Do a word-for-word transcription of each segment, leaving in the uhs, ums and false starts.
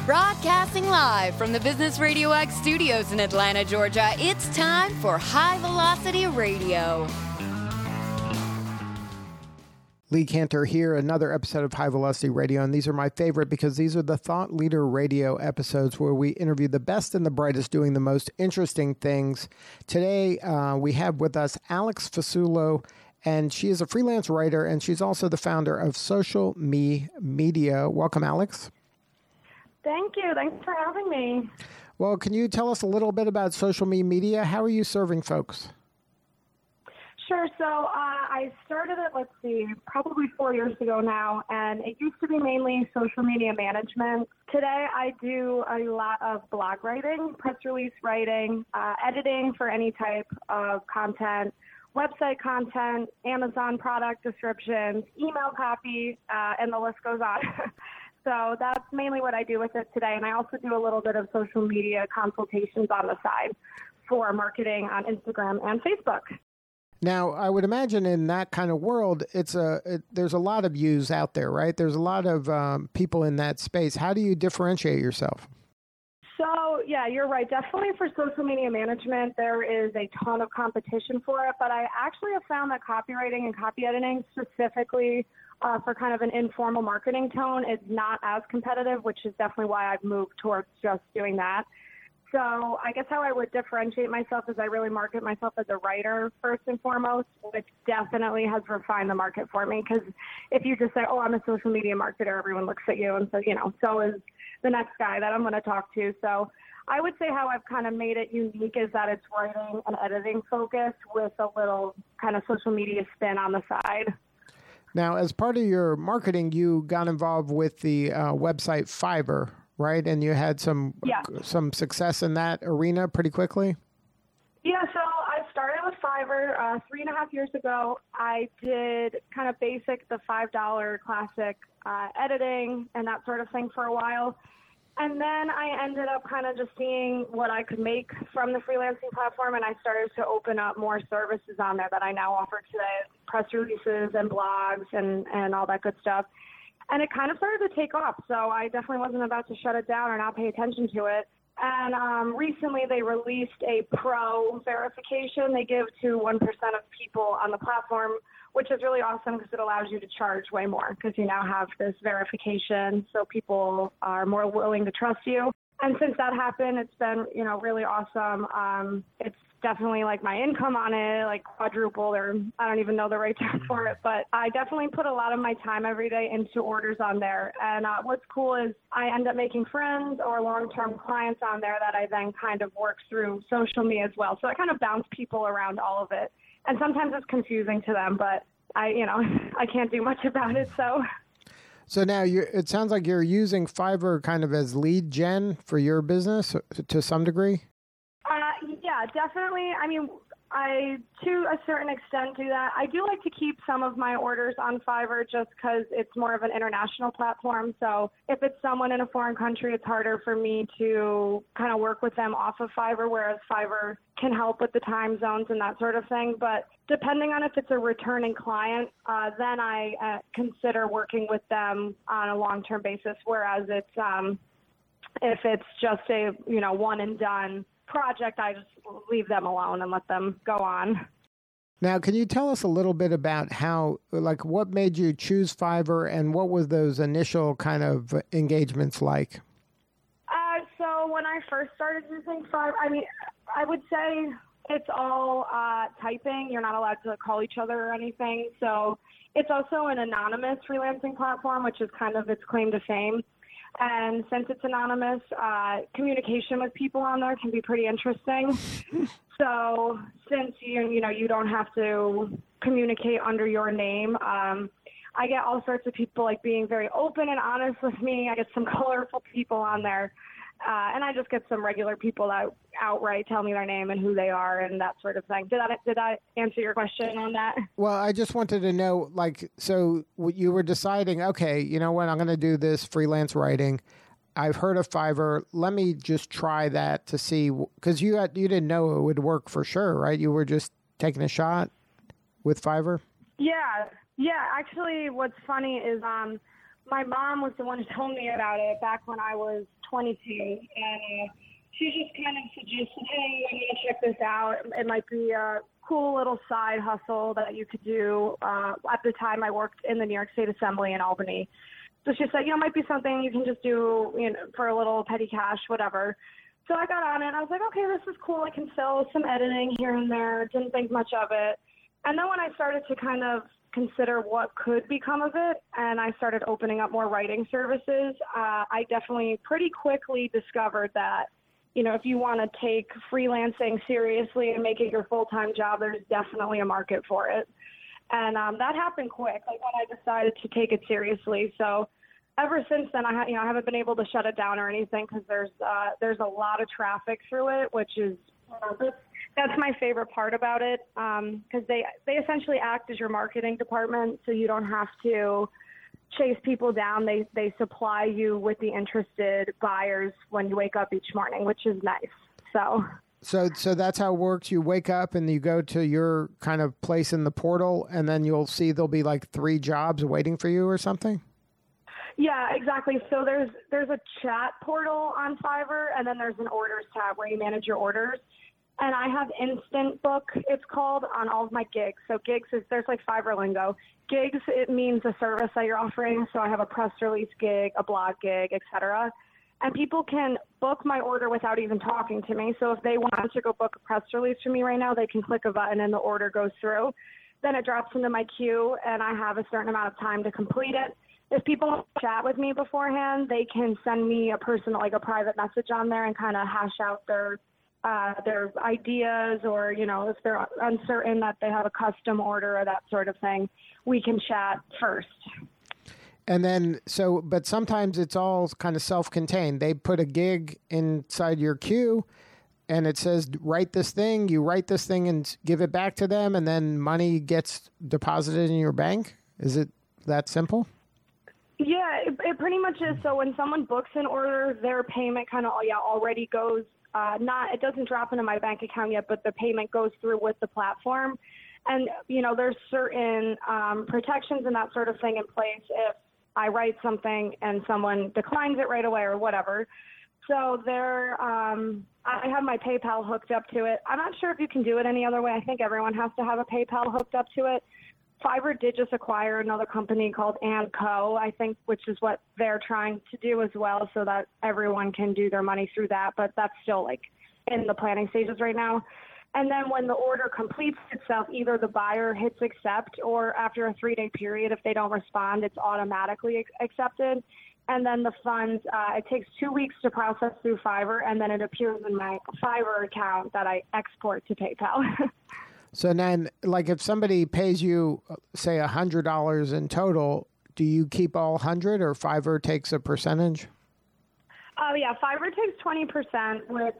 Broadcasting live from the Business Radio X studios in Atlanta, Georgia, it's time for High Velocity Radio. Lee Cantor here, another episode of High Velocity Radio, and these are my favorite because these are the Thought Leader Radio episodes where we interview the best and the brightest doing the most interesting things. Today, uh, we have with us Alex Fasulo, and she is a freelance writer, and she's also the founder of Social Me Media. Welcome, Alex. Thank you. Thanks for having me. Well, can you tell us a little bit about Social Me Media? How are you serving folks? Sure. So uh, I started it, let's see, probably four years ago now, and it used to be mainly social media management. Today I do a lot of blog writing, press release writing, uh, editing for any type of content, website content, Amazon product descriptions, email copy, uh, and the list goes on. So that's mainly what I do with it today. And I also do a little bit of social media consultations on the side for marketing on Instagram and Facebook. Now, I would imagine in that kind of world, it's a it, there's a lot of yous out there, right? There's a lot of um, people in that space. How do you differentiate yourself? So, yeah, you're right. Definitely for social media management, there is a ton of competition for it. But I actually have found that copywriting and copy editing specifically uh, for kind of an informal marketing tone is not as competitive, which is definitely why I've moved towards just doing that. So I guess how I would differentiate myself is I really market myself as a writer first and foremost, which definitely has refined the market for me. Because if you just say, oh, I'm a social media marketer, everyone looks at you and says, you know, so is the next guy that I'm going to talk to. So I would say how I've kind of made it unique is that it's writing and editing focused with a little kind of social media spin on the side. Now, as part of your marketing, you got involved with the uh, website Fiverr, right? And you had some yeah. some success in that arena pretty quickly? Yeah, so I started with Fiverr uh, three and a half years ago. I did kind of basic, the five dollar classic uh, editing and that sort of thing for a while. And then I ended up kind of just seeing what I could make from the freelancing platform, and I started to open up more services on there that I now offer today, press releases and blogs and, and all that good stuff. And it kind of started to take off, so I definitely wasn't about to shut it down or not pay attention to it. And um, recently they released a pro verification they give to one percent of people on the platform, which is really awesome because it allows you to charge way more because you now have this verification, so people are more willing to trust you. And since that happened, it's been, you know, really awesome. Um, it's definitely like my income on it, like quadrupled, or I don't even know the right term for it, but I definitely put a lot of my time every day into orders on there. And uh, what's cool is I end up making friends or long-term clients on there that I then kind of work through social media as well. So I kind of bounce people around all of it. And sometimes it's confusing to them, but I, you know, I can't do much about it, so... So now you're, it sounds like you're using Fiverr kind of as lead gen for your business to some degree? Uh, yeah, definitely. I mean, I, to a certain extent, do that. I do like to keep some of my orders on Fiverr just because it's more of an international platform. So if it's someone in a foreign country, it's harder for me to kind of work with them off of Fiverr, whereas Fiverr can help with the time zones and that sort of thing. But depending on if it's a returning client, uh, then I uh, consider working with them on a long-term basis, whereas it's um, if it's just a, you know, one and done project, I just leave them alone and let them go on. Now, can you tell us a little bit about how, like, what made you choose Fiverr and what was those initial kind of engagements like? Uh, so when I first started using Fiverr, I mean, I would say it's all uh, typing. You're not allowed to call each other or anything. So it's also an anonymous freelancing platform, which is kind of its claim to fame. And since it's anonymous, uh, communication with people on there can be pretty interesting. So since you you know you don't have to communicate under your name, um, I get all sorts of people like being very open and honest with me. I get some colorful people on there, uh, and I just get some regular people that outright tell me their name and who they are and that sort of thing. Did that did that answer your question on that? Well, I just wanted to know, like, so you were deciding, okay, you know what, I'm going to do this freelance writing. I've heard of Fiverr. Let me just try that to see, because you had, you didn't know it would work for sure, right? You were just taking a shot with Fiverr? Yeah. Yeah. Actually, what's funny is um, my mom was the one who told me about it back when I was twenty-two, and uh, she just kind of suggested, hey, I'm going to check this out. It might be a cool little side hustle that you could do. Uh, at the time, I worked in the New York State Assembly in Albany. So she said, you know, it might be something you can just do, you know, for a little petty cash, whatever. So I got on it. I was like, okay, this is cool. I can fill some editing here and there. Didn't think much of it. And then when I started to kind of consider what could become of it, and I started opening up more writing services, uh, I definitely pretty quickly discovered that, you know, if you want to take freelancing seriously and make it your full-time job, there's definitely a market for it. And um, that happened quick, like when I decided to take it seriously. So ever since then, I ha- you know I haven't been able to shut it down or anything because there's uh, there's a lot of traffic through it, which is you know, that's, that's my favorite part about it because um, they they essentially act as your marketing department, so you don't have to chase people down. They they supply you with the interested buyers when you wake up each morning, which is nice. So. So so that's how it works. You wake up and you go to your kind of place in the portal, and then you'll see there'll be like three jobs waiting for you or something? Yeah, exactly. So there's there's a chat portal on Fiverr, and then there's an orders tab where you manage your orders. And I have Instant Book, it's called, on all of my gigs. So gigs is, there's like Fiverr lingo. Gigs, it means a service that you're offering. So I have a press release gig, a blog gig, et cetera. And people can book my order without even talking to me. So if they want to go book a press release for me right now, they can click a button and the order goes through. Then it drops into my queue, and I have a certain amount of time to complete it. If people want to chat with me beforehand, they can send me a personal, like a private message on there and kind of hash out their uh, their ideas, or, you know, if they're uncertain that they have a custom order or that sort of thing, we can chat first. And then, so, but sometimes it's all kind of self-contained. They put a gig inside your queue, and it says, write this thing. You write this thing and give it back to them, and then money gets deposited in your bank. Is it that simple? Yeah, it, it pretty much is. So when someone books an order, their payment kind of yeah already goes, uh, not, it doesn't drop into my bank account yet, but the payment goes through with the platform. And, you know, there's certain um, protections and that sort of thing in place if I write something and someone declines it right away or whatever. So there, um, I have my PayPal hooked up to it. I'm not sure if you can do it any other way. I think everyone has to have a PayPal hooked up to it. Fiverr did just acquire another company called And Co, I think, which is what they're trying to do as well, so that everyone can do their money through that. But that's still like in the planning stages right now. And then when the order completes itself, either the buyer hits accept, or after a three-day period, if they don't respond, it's automatically ex- accepted. And then the funds, uh, it takes two weeks to process through Fiverr, and then it appears in my Fiverr account that I export to PayPal. So then, like, if somebody pays you, say, one hundred dollars in total, do you keep all one hundred dollars, or Fiverr takes a percentage? Oh, uh, yeah, Fiverr takes twenty percent, which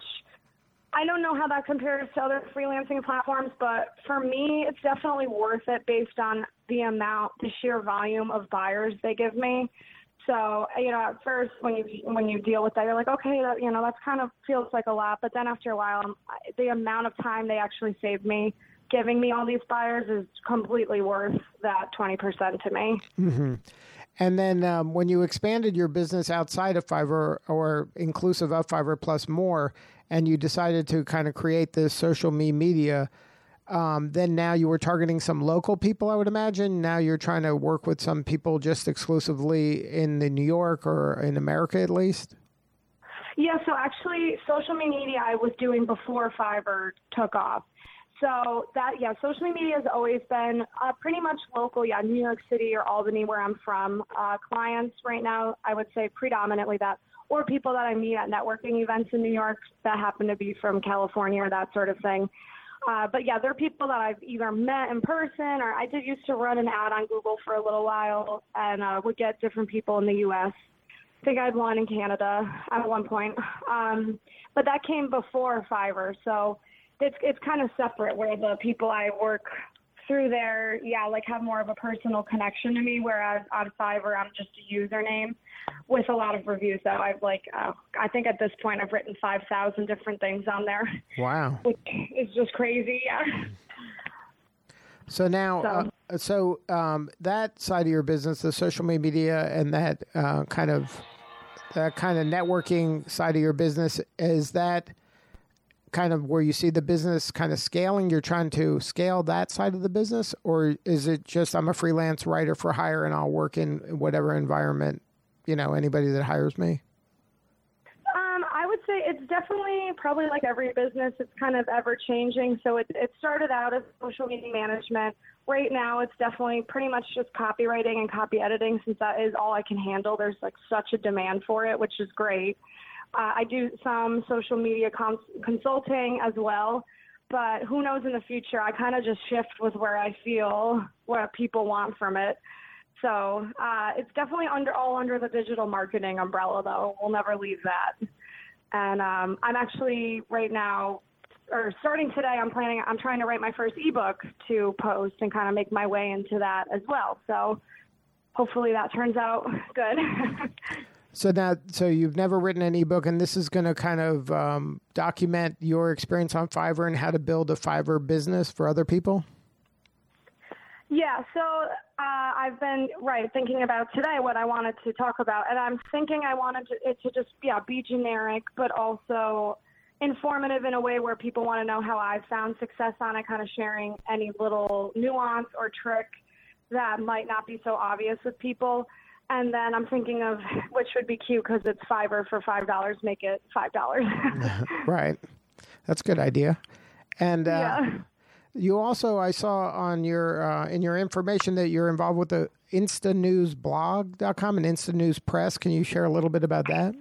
I don't know how that compares to other freelancing platforms, but for me, it's definitely worth it based on the amount, the sheer volume of buyers they give me. So, you know, at first when you when you deal with that, you're like, okay, that, you know, that's kind of feels like a lot. But then after a while, um, the amount of time they actually save me giving me all these buyers is completely worth that twenty percent to me. Mm-hmm. And then um, when you expanded your business outside of Fiverr, or inclusive of Fiverr plus more, and you decided to kind of create this social me media, um, then now you were targeting some local people, I would imagine. Now you're trying to work with some people just exclusively in the New York or in America at least? Yeah, so actually social media I was doing before Fiverr took off. So that, yeah, social media has always been uh, pretty much local, yeah, New York City or Albany, where I'm from. Uh, clients right now, I would say predominantly that, or people that I meet at networking events in New York that happen to be from California or that sort of thing. Uh, but yeah, they're people that I've either met in person, or I did used to run an ad on Google for a little while, and uh, would get different people in the U S I think I had one in Canada at one point. Um, but that came before Fiverr, so it's it's kind of separate, where the people I work through there, yeah, like have more of a personal connection to me, whereas on Fiverr, I'm just a username with a lot of reviews that I've like, uh, I think at this point I've written five thousand different things on there. Wow. Which is just crazy, yeah. So now, So. Uh, so um, that side of your business, the social media and that uh, kind of that kind of networking side of your business, is that kind of where you see the business kind of scaling? You're trying to scale that side of the business, or is it just I'm a freelance writer for hire and I'll work in whatever environment, you know, anybody that hires me? Um, I would say it's definitely probably like every business. It's kind of ever changing. So it, it started out as social media management. Right now, it's definitely pretty much just copywriting and copy editing, since that is all I can handle. There's like such a demand for it, which is great. Uh, I do some social media cons- consulting as well, but who knows in the future? I kind of just shift with where I feel what people want from it. So uh, it's definitely under all under the digital marketing umbrella, though. We'll never leave that. And um, I'm actually right now, or starting today, I'm planning. I'm trying to write my first ebook to post and kind of make my way into that as well. So hopefully that turns out good. So now, so you've never written an ebook, and this is going to kind of um, document your experience on Fiverr and how to build a Fiverr business for other people? Yeah, so uh, I've been, right, thinking about today what I wanted to talk about, and I'm thinking I wanted to, it to just, yeah, be generic, but also informative in a way where people want to know how I've found success on it, kind of sharing any little nuance or trick that might not be so obvious with people. And then I'm thinking of which would be cute because it's Fiverr for five dollars, make it five dollars. Right. That's a good idea. And uh, yeah. you also, I saw on your uh, in your information that you're involved with the insta news blog dot com and Insta News Press. Can you share a little bit about that?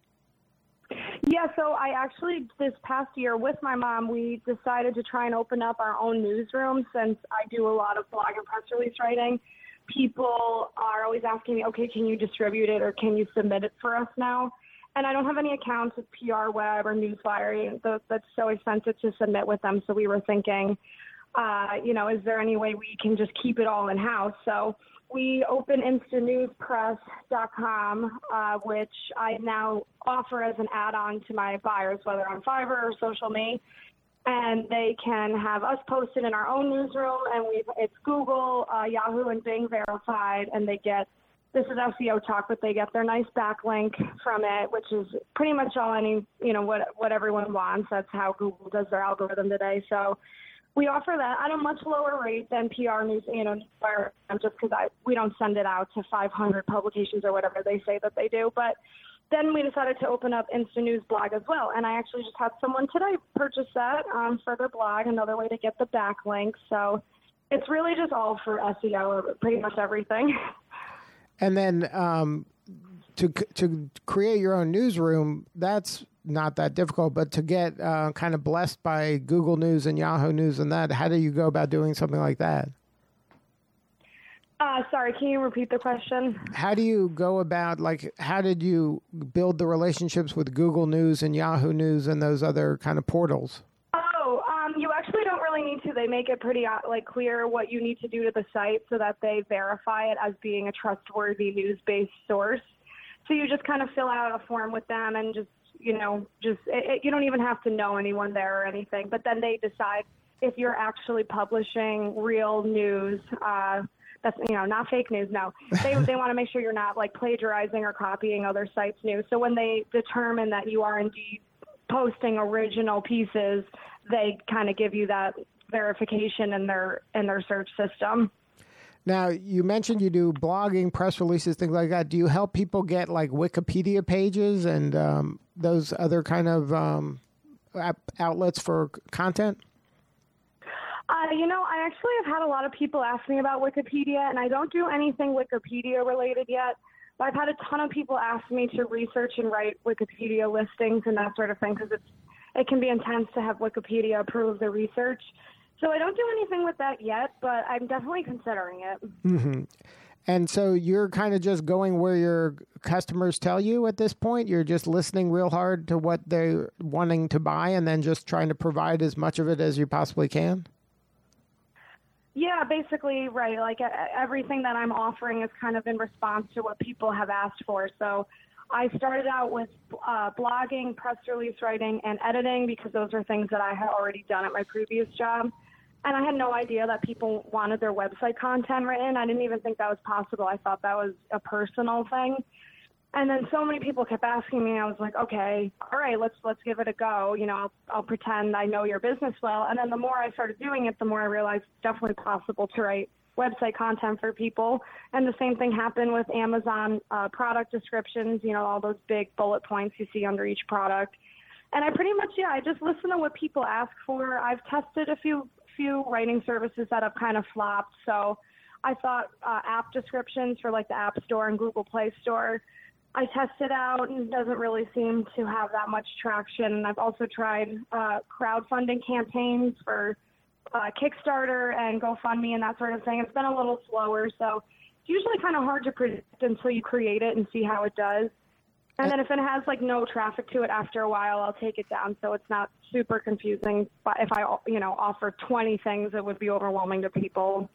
Yeah, so I actually, this past year with my mom, we decided to try and open up our own newsroom since I do a lot of blog and press release writing. People are always asking me, okay, can you distribute it or can you submit it for us now? And I don't have any accounts with P R Web or Newswire. That's so expensive to submit with them. So we were thinking, uh, you know, is there any way we can just keep it all in-house? So we opened insta news press dot com, uh, which I now offer as an add-on to my buyers, whether on Fiverr or Social Me. And they can have us posted in our own newsroom, and we it's Google, uh, Yahoo, and Bing verified, and they get, this is S E O talk, but they get their nice backlink from it, which is pretty much all any, you know, what what everyone wants. That's how Google does their algorithm today. So we offer that at a much lower rate than P R News, you know, just because I we don't send it out to five hundred publications or whatever they say that they do, but then we decided to open up Insta News blog as well. And I actually just had someone today purchase that um, for their blog, another way to get the backlinks. So it's really just all for S E O, or pretty much everything. And then um, to to create your own newsroom, that's not that difficult. But to get uh, kind of blessed by Google News and Yahoo News and that, how do you go about doing something like that? Uh, sorry, can you repeat the question? How do you go about, like, how did you build the relationships with Google News and Yahoo News and those other kind of portals? Oh, um, you actually don't really need to. They make it pretty uh, like clear what you need to do to the site so that they verify it as being a trustworthy news-based source. So you just kind of fill out a form with them and just, you know, just it, it, you don't even have to know anyone there or anything. But then they decide if you're actually publishing real news. Uh, That's, you know, not fake news, no. They they want to make sure you're not, like, plagiarizing or copying other sites' news. So when they determine that you are indeed posting original pieces, they kind of give you that verification in their in their search system. Now, you mentioned you do blogging, press releases, things like that. Do you help people get, like, Wikipedia pages and um, those other kind of um, outlets for content? Uh, you know, I actually have had a lot of people ask me about Wikipedia, and I don't do anything Wikipedia related yet, but I've had a ton of people ask me to research and write Wikipedia listings and that sort of thing, because it's it can be intense to have Wikipedia approve the research. So I don't do anything with that yet, but I'm definitely considering it. Mm-hmm. And so you're kind of just going where your customers tell you at this point? You're just listening real hard to what they're wanting to buy and then just trying to provide as much of it as you possibly can? Yeah, basically, right. Like everything that I'm offering is kind of in response to what people have asked for. So I started out with uh, blogging, press release writing, and editing because those are things that I had already done at my previous job. And I had no idea that people wanted their website content written. I didn't even think that was possible. I thought that was a personal thing. And then so many people kept asking me. I was like, okay, all right, let's let's give it a go. You know, I'll, I'll pretend I know your business well. And then the more I started doing it, the more I realized it's definitely possible to write website content for people. And the same thing happened with Amazon uh, product descriptions, you know, all those big bullet points you see under each product. And I pretty much, yeah, I just listen to what people ask for. I've tested a few few writing services that have kind of flopped. So I thought uh, app descriptions for like the App Store and Google Play Store, I tested out and it doesn't really seem to have that much traction. And I've also tried uh, crowdfunding campaigns for uh, Kickstarter and GoFundMe and that sort of thing. It's been a little slower. So it's usually kind of hard to predict until you create it and see how it does. And then if it has like no traffic to it after a while, I'll take it down so it's not super confusing. But if I, you know, offer twenty things, it would be overwhelming to people.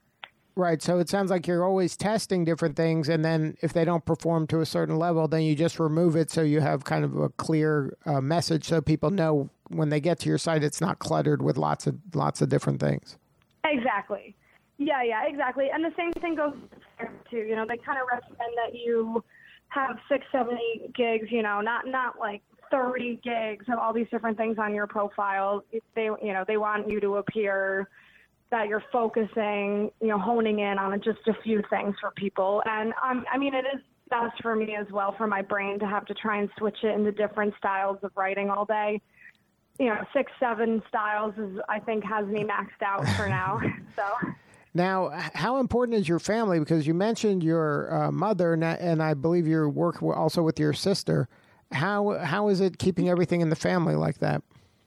Right. So it sounds like you're always testing different things. And then if they don't perform to a certain level, then you just remove it so you have kind of a clear uh, message so people know when they get to your site, it's not cluttered with lots of lots of different things. Exactly. Yeah, yeah, exactly. And the same thing goes to, you know, they kind of recommend that you have six, seven, eight gigs, you know, not not like thirty gigs of all these different things on your profile. If they, you know, they want you to appear that you're focusing, you know, honing in on just a few things for people. And um, I mean, it is best for me as well, for my brain to have to try and switch it into different styles of writing all day. You know, six, seven styles is, I think, has me maxed out for now. So. Now, how important is your family? Because you mentioned your uh, mother, and, and I believe you work also with your sister. How how is it keeping everything in the family like that?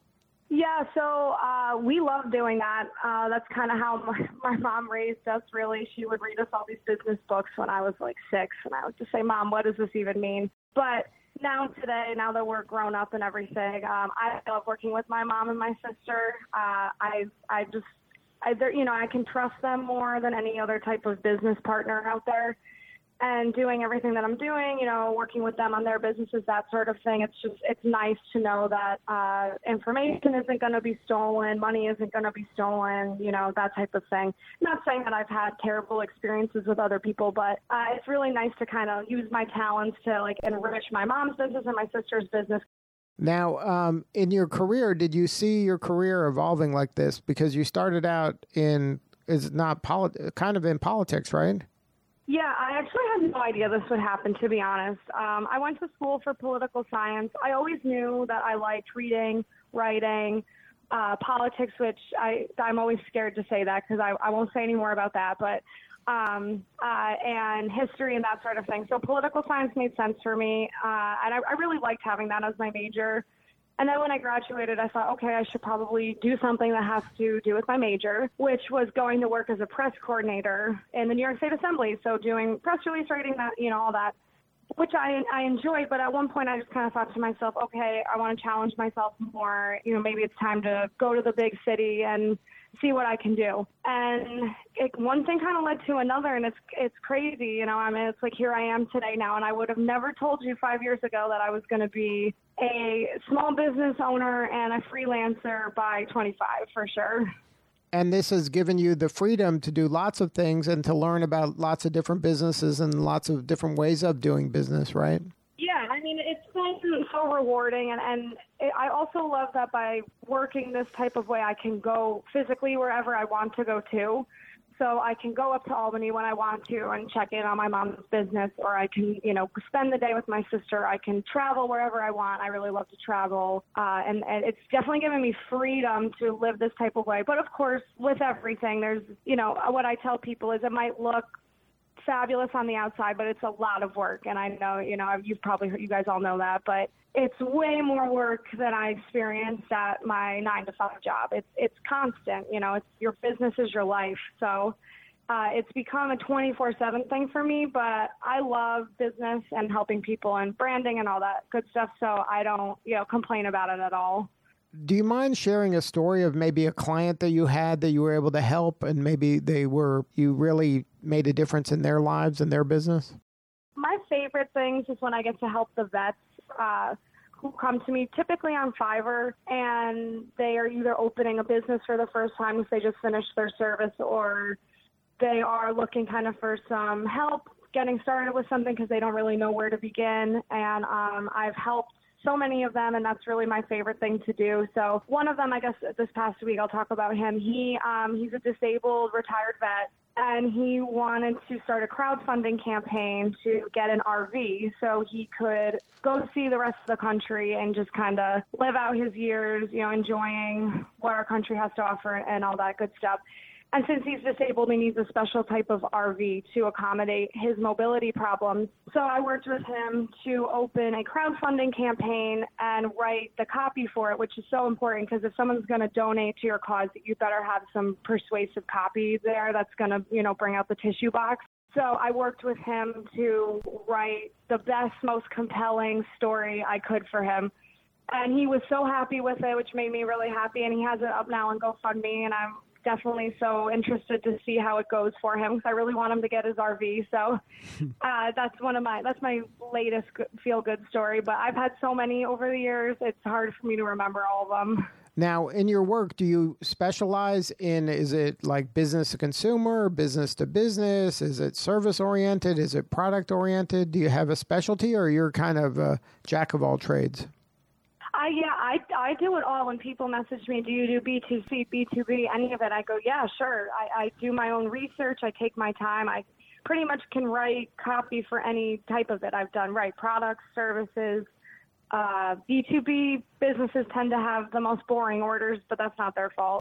Yeah, so uh, we love doing that. Uh, that's kind of how my, my mom raised us, really. She would read us all these business books when I was like six, and I would just say, Mom, what does this even mean? But now today, now that we're grown up and everything, um, I love working with my mom and my sister. Uh, I I just I, you know, I can trust them more than any other type of business partner out there. And doing everything that I'm doing, you know, working with them on their businesses, that sort of thing. It's just, it's nice to know that uh, information isn't going to be stolen, money isn't going to be stolen, you know, that type of thing. Not saying that I've had terrible experiences with other people, but uh, it's really nice to kind of use my talents to like enrich my mom's business and my sister's business. Now, um, in your career, did you see your career evolving like this? Because you started out in, is not polit- kind of in politics, right? Yeah, I actually had no idea this would happen, to be honest. Um, I went to school for political science. I always knew that I liked reading, writing, uh, politics, which I, I'm always scared to say that because I, I won't say any more about that, but um, uh, and history and that sort of thing. So political science made sense for me, uh, and I, I really liked having that as my major. And then when I graduated, I thought, okay, I should probably do something that has to do with my major, which was going to work as a press coordinator in the New York State Assembly. So doing press release writing, that, you know, all that, which I I enjoy. But at one point, I just kind of thought to myself, okay, I want to challenge myself more. You know, maybe it's time to go to the big city and see what I can do. And it, one thing kind of led to another, and it's it's crazy. You know, I mean, it's like here I am today now, and I would have never told you five years ago that I was going to be a small business owner and a freelancer by twenty-five, for sure. And this has given you the freedom to do lots of things and to learn about lots of different businesses and lots of different ways of doing business, right? Yeah, I mean, it's been so rewarding. And, and it, I also love that by working this type of way, I can go physically wherever I want to go to. So I can go up to Albany when I want to and check in on my mom's business, or I can, you know, spend the day with my sister. I can travel wherever I want. I really love to travel. Uh, and, and it's definitely given me freedom to live this type of way. But of course, with everything, there's, you know, what I tell people is it might look fabulous on the outside, but it's a lot of work. And I know, you know, you've probably heard, you guys all know that, but it's way more work than I experienced at my nine to five job. It's, it's constant, you know, it's your business is your life. So uh, it's become a twenty-four seven thing for me, but I love business and helping people and branding and all that good stuff. So I don't, you know, complain about it at all. Do you mind sharing a story of maybe a client that you had that you were able to help and maybe they were, you really made a difference in their lives and their business? My favorite things is when I get to help the vets uh, who come to me typically on Fiverr, and they are either opening a business for the first time if they just finished their service, or they are looking kind of for some help getting started with something because they don't really know where to begin. And um, I've helped so many of them, and that's really my favorite thing to do. So one of them, I guess this past week, I'll talk about him. He um, he's a disabled retired vet, and he wanted to start a crowdfunding campaign to get an R V so he could go see the rest of the country and just kind of live out his years, you know, enjoying what our country has to offer and all that good stuff. And since he's disabled, he needs a special type of R V to accommodate his mobility problems. So I worked with him to open a crowdfunding campaign and write the copy for it, which is so important because if someone's going to donate to your cause, you better have some persuasive copy there that's going to, you know, bring out the tissue box. So I worked with him to write the best, most compelling story I could for him. And he was so happy with it, which made me really happy. And he has it up now on GoFundMe, and I'm definitely so interested to see how it goes for him because I really want him to get his R V. So uh, that's one of my that's my latest feel good story. But I've had so many over the years; it's hard for me to remember all of them. Now, in your work, do you specialize in? Is it like business to consumer, business to business? Is it service oriented? Is it product oriented? Do you have a specialty, or you're kind of a jack of all trades? I, yeah, I, I do it all. When people message me, do you do B two C, B two B, any of it? I go, yeah, sure. I, I do my own research. I take my time. I pretty much can write copy for any type of it I've done, right? Products, services. Uh, B two B businesses tend to have the most boring orders, but that's not their fault.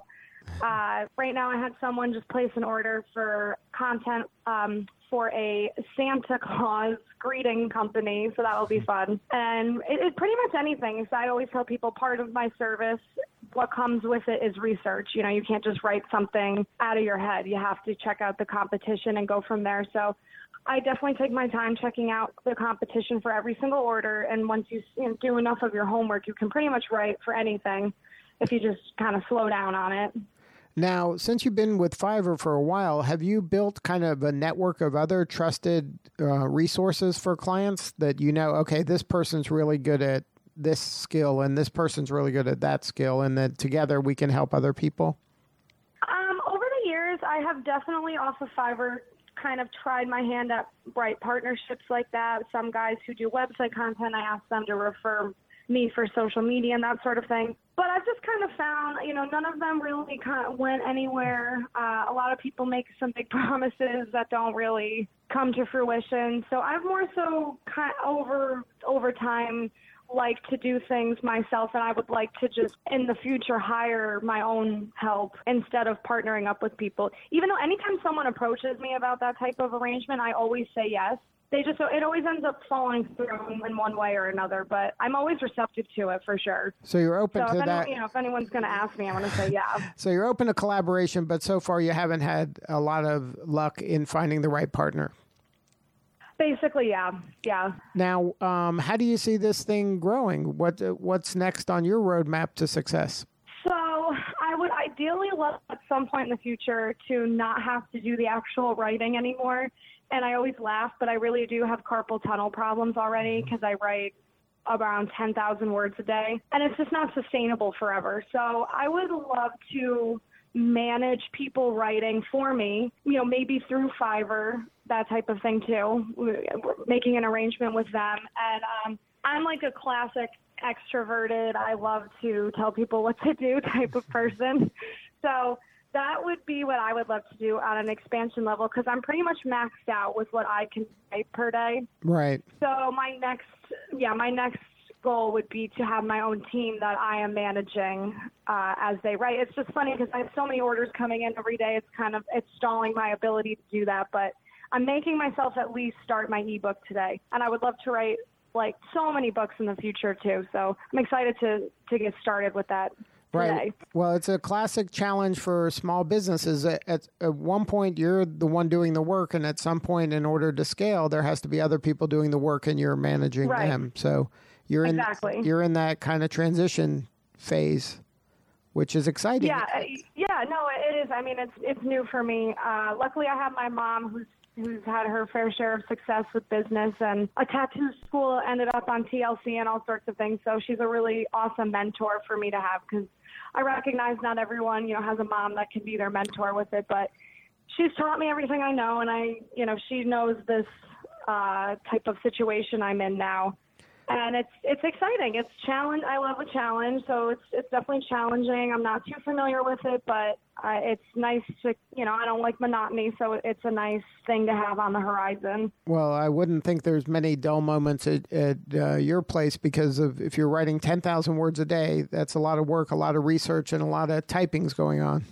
Uh, right now I had someone just place an order for content um, for a Santa Claus greeting company, so that will be fun. And it, it's pretty much anything. So I always tell people part of my service, what comes with it is research. You know, you can't just write something out of your head. You have to check out the competition and go from there. So I definitely take my time checking out the competition for every single order. And once you, you know, do enough of your homework, you can pretty much write for anything if you just kind of slow down on it. Now, since you've been with Fiverr for a while, have you built kind of a network of other trusted uh, resources for clients that you know, okay, this person's really good at this skill and this person's really good at that skill, and that together we can help other people? Um, over the years, I have definitely off of Fiverr kind of tried my hand at right partnerships like that. Some guys who do website content, I ask them to refer me for social media and that sort of thing. But I've just kind of found, you know, none of them really kind of went anywhere. Uh, a lot of people make some big promises that don't really come to fruition. So I've more so kind of over over time like to do things myself, and I would like to just in the future hire my own help instead of partnering up with people. Even though anytime someone approaches me about that type of arrangement, I always say yes. They just, it always ends up falling through in one way or another, but I'm always receptive to it for sure. So you're open so to if that. Anyone, you know, if anyone's going to ask me, I'm going to say yeah. So you're open to collaboration, but so far you haven't had a lot of luck in finding the right partner. Basically, yeah, yeah. Now, um, how do you see this thing growing? What what's next on your roadmap to success? So I would ideally love at some point in the future to not have to do the actual writing anymore. And I always laugh, but I really do have carpal tunnel problems already because I write around ten thousand words a day. And it's just not sustainable forever. So I would love to manage people writing for me, you know, maybe through Fiverr, that type of thing too, making an arrangement with them. And um, I'm like a classic extroverted, I love to tell people what to do type of person. So that would be what I would love to do on an expansion level because I'm pretty much maxed out with what I can write per day. Right. So my next, yeah, my next goal would be to have my own team that I am managing uh, as they write. It's just funny because I have so many orders coming in every day. It's kind of, it's stalling my ability to do that, but I'm making myself at least start my ebook today. And I would love to write like so many books in the future too. So I'm excited to, to get started with that. Right. Today. Well, it's a classic challenge for small businesses. At, at, at one point, you're the one doing the work, and at some point, in order to scale, there has to be other people doing the work, and you're managing right. them. So you're exactly. in you're in that kind of transition phase, which is exciting. Yeah, yeah, no, it is. I mean, it's it's new for me. Uh, luckily, I have my mom who's who's had her fair share of success with business, and a tattoo school ended up on T L C and all sorts of things. So she's a really awesome mentor for me to have, because I recognize not everyone, you know, has a mom that can be their mentor with it, but she's taught me everything I know, and I, you know, she knows this uh, type of situation I'm in now. And it's it's exciting. It's challenge. I love a challenge, so it's it's definitely challenging. I'm not too familiar with it, but uh, it's nice to, you know, I don't like monotony, so it's a nice thing to have on the horizon. Well, I wouldn't think there's many dull moments at, at uh, your place, because of if you're writing ten thousand words a day, that's a lot of work, a lot of research, and a lot of typings going on.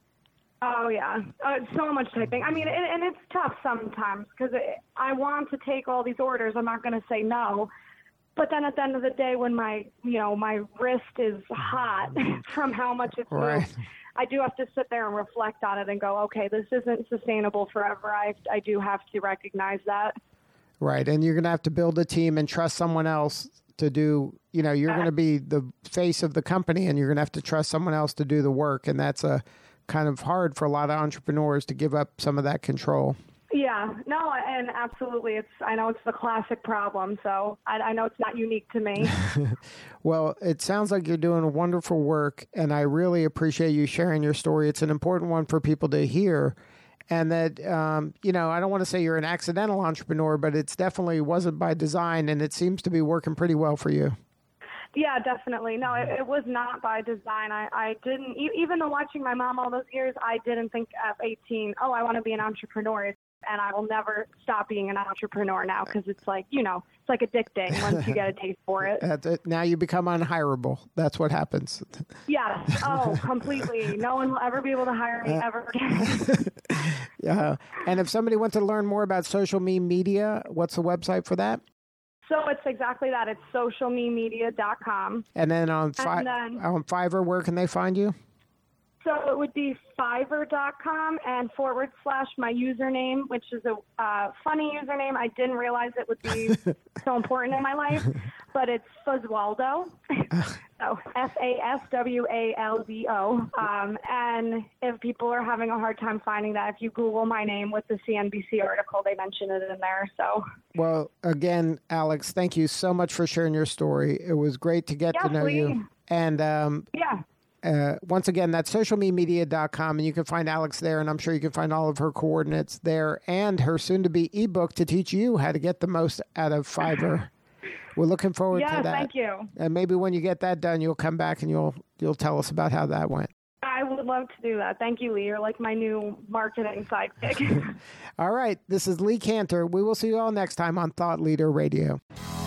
Oh, yeah. Uh, so much typing. I mean, and, and it's tough sometimes, because I want to take all these orders. I'm not going to say no. But then at the end of the day, when my, you know, my wrist is hot from how much it's moved, right. I do have to sit there and reflect on it and go, okay, this isn't sustainable forever. I I do have to recognize that. Right. And you're going to have to build a team and trust someone else to do, you know, you're going to be the face of the company, and you're going to have to trust someone else to do the work. And that's a kind of hard for a lot of entrepreneurs to give up some of that control. Yeah, no, and absolutely. It's I know it's the classic problem, so I, I know it's not unique to me. Well, it sounds like you're doing wonderful work, and I really appreciate you sharing your story. It's an important one for people to hear, and that, um, you know, I don't want to say you're an accidental entrepreneur, but it's definitely wasn't by design, and it seems to be working pretty well for you. Yeah, definitely. No, it, it was not by design. I, I didn't, even though watching my mom all those years, I didn't think at eighteen, oh, I want to be an entrepreneur. And I will never stop being an entrepreneur now, because it's like, you know, it's like addicting once you get a taste for it. That's it. Now you become unhireable. That's what happens. Yes. Oh, completely. No one will ever be able to hire me ever again. Yeah. And if somebody wants to learn more about Social Me Media, what's the website for that? So it's exactly that. It's social me media dot com. And then on, Fi- then, on Fiverr, where can they find you? So it would be fiverr dot com and forward slash my username, which is a uh, funny username. I didn't realize it would be so important in my life, but it's Fazwaldo. So F A S W A L D O. Um, and if people are having a hard time finding that, if you Google my name with the C N B C article, they mention it in there. So. Well, again, Alex, thank you so much for sharing your story. It was great to get yeah, to know please. you. And um, yeah. Uh, once again, that's social me media dot com, and you can find Alex there, and I'm sure you can find all of her coordinates there, and her soon-to-be ebook to teach you how to get the most out of Fiverr. We're looking forward yeah, to that. Thank you. And maybe when you get that done, you'll come back and you'll you'll tell us about how that went. I would love to do that. Thank you, Lee. You're like my new marketing sidekick. All right. This is Lee Kantor. We will see you all next time on Thought Leader Radio.